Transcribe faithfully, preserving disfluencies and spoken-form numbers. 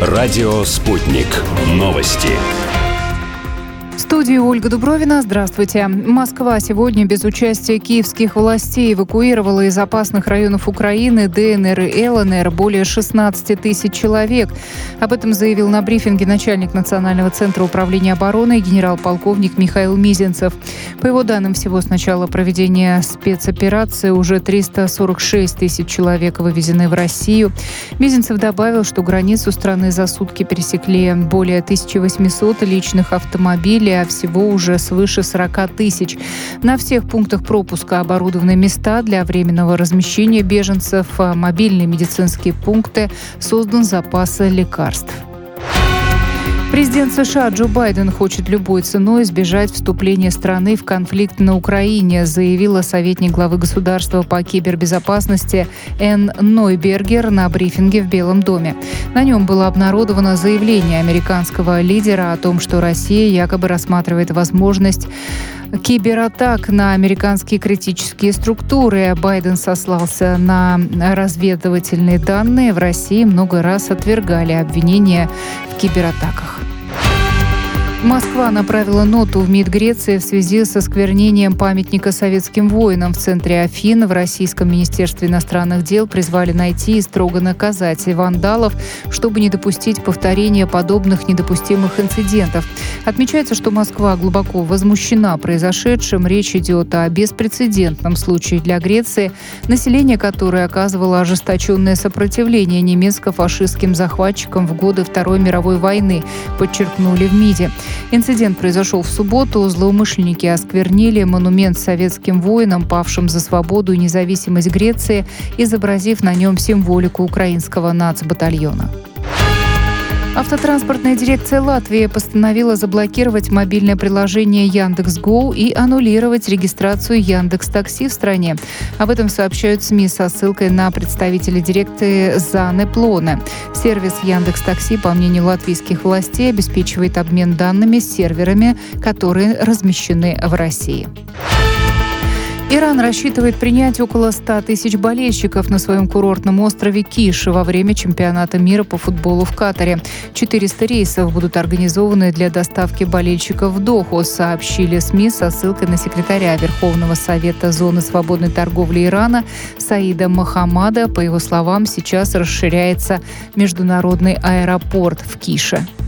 Радио «Спутник». Новости. В студии Ольга Дубровина. Здравствуйте. Москва сегодня без участия киевских властей эвакуировала из опасных районов Украины, ДНР и ЛНР более шестнадцати тысяч человек. Об этом заявил на брифинге начальник Национального центра управления обороны генерал-полковник Михаил Мизинцев. По его данным, всего с начала проведения спецоперации уже триста сорок шесть тысяч человек вывезены в Россию. Мизинцев добавил, что границу страны за сутки пересекли более тысяча восемьсот личных автомобилей, а всего уже свыше сорока тысяч. На всех пунктах пропуска оборудованы места для временного размещения беженцев, мобильные медицинские пункты, создан запас лекарств. Президент США Джо Байден хочет любой ценой избежать вступления страны в конфликт на Украине, заявила советник главы государства по кибербезопасности Энн Нойбергер на брифинге в Белом доме. На нем было обнародовано заявление американского лидера о том, что Россия якобы рассматривает возможность кибератак на американские критические структуры. Байден сослался на разведывательные данные. В России много раз отвергали обвинения в кибератаках. Москва направила ноту в МИД Греции в связи с осквернением памятника советским воинам в центре Афин. В Российском министерстве иностранных дел призвали найти и строго наказать вандалов, чтобы не допустить повторения подобных недопустимых инцидентов. Отмечается, что Москва глубоко возмущена произошедшим. Речь идет о беспрецедентном случае для Греции, население которой оказывало ожесточенное сопротивление немецко-фашистским захватчикам в годы Второй мировой войны, подчеркнули в МИДе. Инцидент произошел в субботу. Злоумышленники осквернили монумент советским воинам, павшим за свободу и независимость Греции, изобразив на нем символику украинского нацбатальона. Автотранспортная дирекция Латвии постановила заблокировать мобильное приложение Яндекс.Гоу и аннулировать регистрацию Яндекс.Такси в стране. Об этом сообщают СМИ со ссылкой на представителя дирекции Зане Плоне. Сервис Яндекс.Такси, по мнению латвийских властей, обеспечивает обмен данными с серверами, которые размещены в России. Иран рассчитывает принять около ста тысяч болельщиков на своем курортном острове Киш во время чемпионата мира по футболу в Катаре. четыреста рейсов будут организованы для доставки болельщиков в Доху, сообщили СМИ со ссылкой на секретаря Верховного совета зоны свободной торговли Ирана Саида Мохаммада. По его словам, сейчас расширяется международный аэропорт в Кише.